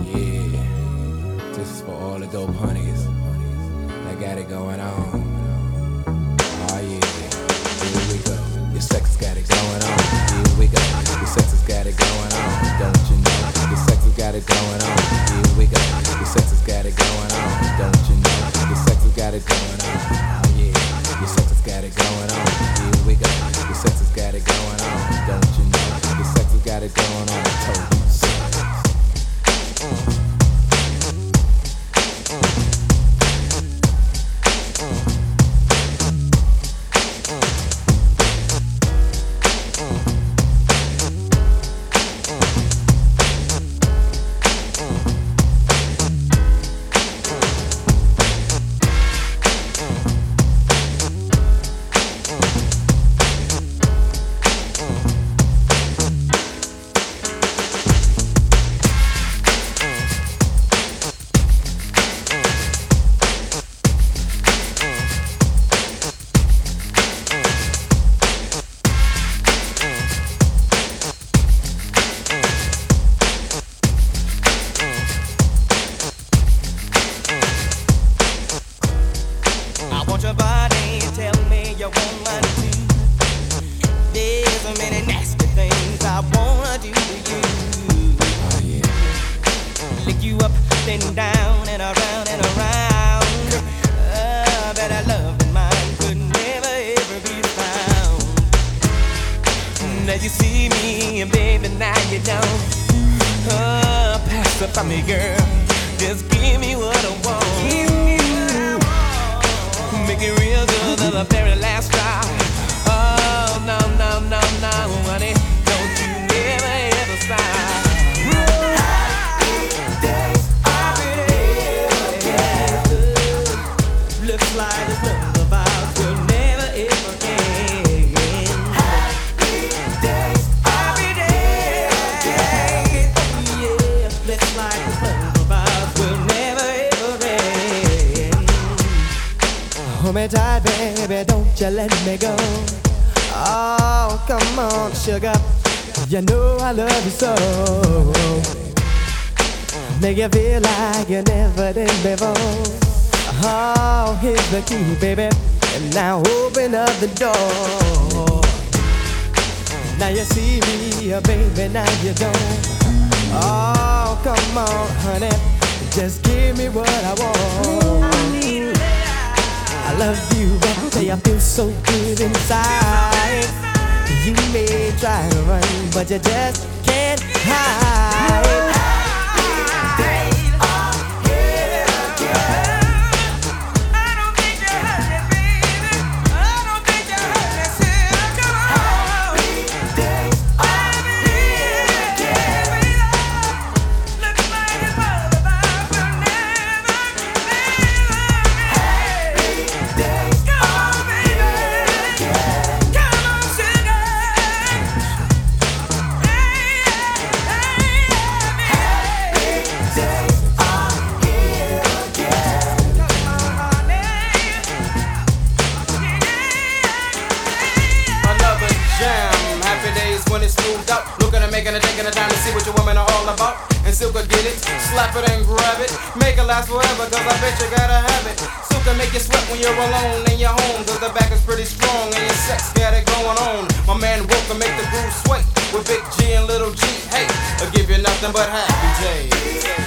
Yeah, this is for all the dope honeys that got it going on. Oh yeah, here we go. Your sex has got it going on. Here we go. Your sex has got it going on. Don't you know? Your sex has got it going on. Here we go. Your sex has got it going on. Don't you know? Your sex has got it going on. Oh yeah, your sex has got it going on. Here we go. Your sex has got it going on. Don't you know? Your sex has got it going on. I told you so. I want your body, tell me you want mine too. There's so many nasty things I wanna do to you. Oh yeah. Lick you up, then down and around and around. Better love than mine could never ever be found. Now you see me, baby, now you don't. Pass up on me, girl. Just give me what I want. Make it real good to the very last drop. Oh, no, no, no, no, honey. Don't you never ever stop. Happy days are looks like this love about will never ever end. Happy days, yeah. Looks like this love about will never ever end. Hold me tight, baby, don't you let me go. Oh, come on, sugar, you know I love you so. Make you feel like you never did before. Oh, here's the key, baby, and now open up the door. Now you see me, baby, now you don't. Oh, come on, honey, just give me what I want. I love you, baby, I feel so good inside. You may try to run, but you just can't hide. When it's smoothed up, looking and making a taking a time to see what your women are all about. And still could get it, slap it and grab it, make it last forever, cause I bet you gotta have it. Still can make you sweat when you're alone in your home, cause the back is pretty strong and your sex got it going on. My man woke and make the groove sway with Big G and Little G. Hey, I'll give you nothing but happy days.